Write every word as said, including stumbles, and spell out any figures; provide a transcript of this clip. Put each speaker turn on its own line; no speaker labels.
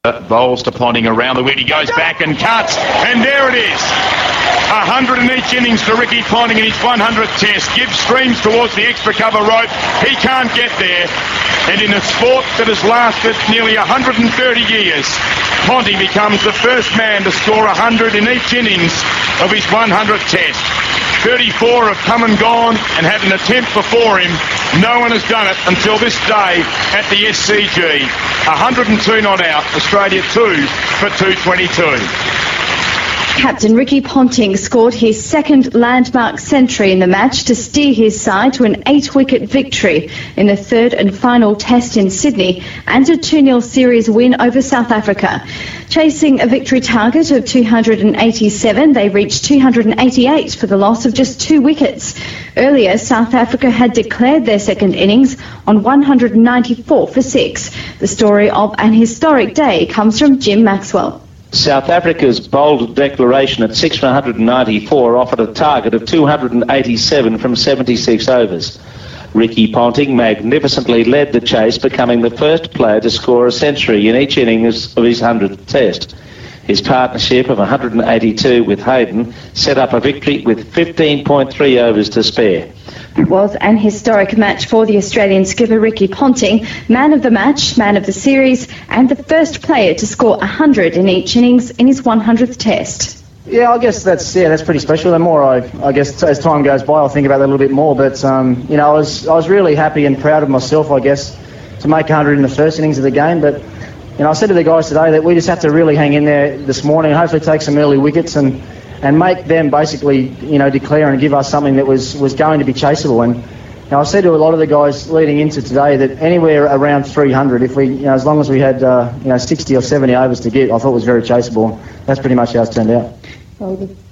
Bowls to Ponting around the wicket. He goes back and cuts, and there it is. A hundred in each innings to Ricky Ponting in his one hundredth test. Gibbs streams towards the extra cover rope. He can't get there. And in a sport that has lasted nearly one hundred thirty years, Ponting becomes the first man to score one hundred in each innings of his one hundredth test. thirty-four have come and gone and had an attempt before him. No one has done it until this day at the S C G. one hundred two not out. Australia two for two twenty-two.
Captain Ricky Ponting scored his second landmark century in the match to steer his side to an eight-wicket victory in the third and final test in Sydney and a two nil series win over South Africa. Chasing a victory target of two hundred eighty-seven, they reached two hundred eighty-eight for the loss of just two wickets. Earlier, South Africa had declared their second innings on one hundred ninety-four for six. The story of an historic day comes from Jim Maxwell.
South Africa's bold declaration at six for one hundred ninety-four offered a target of two hundred eighty-seven from seventy-six overs. Ricky Ponting magnificently led the chase, becoming the first player to score a century in each innings of his hundredth test. His partnership of one hundred eighty-two with Hayden set up a victory with fifteen point three overs to spare.
It was an historic match for the Australian skipper Ricky Ponting, man of the match, man of the series, and the first player to score one hundred in each innings in his one hundredth test.
Yeah, I guess that's yeah, that's pretty special. The more I, I guess as time goes by, I'll think about that a little bit more. But um, you know, I was I was really happy and proud of myself, I guess, to make one hundred in the first innings of the game. But you know, I said to the guys today that we just have to really hang in there this morning and hopefully take some early wickets and. and make them basically, you know, declare and give us something that was, was going to be chaseable. And you know, I said to a lot of the guys leading into today that anywhere around three hundred, if we, you know, as long as we had, uh, you know, sixty or seventy overs to get, I thought was very chaseable. That's pretty much how it's turned out.
Well, the